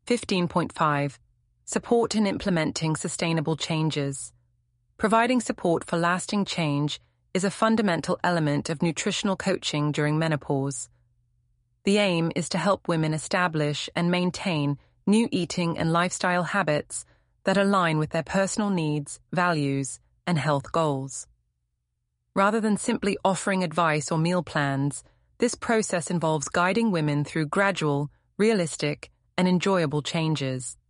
15.5. Support in implementing sustainable changes. Providing support for lasting change is a fundamental element of nutritional coaching during menopause. The aim is to help women establish and maintain new eating and lifestyle habits that align with their personal needs, values, and health goals. Rather than simply offering advice or meal plans, this process involves guiding women through gradual, realistic, and enjoyable changes.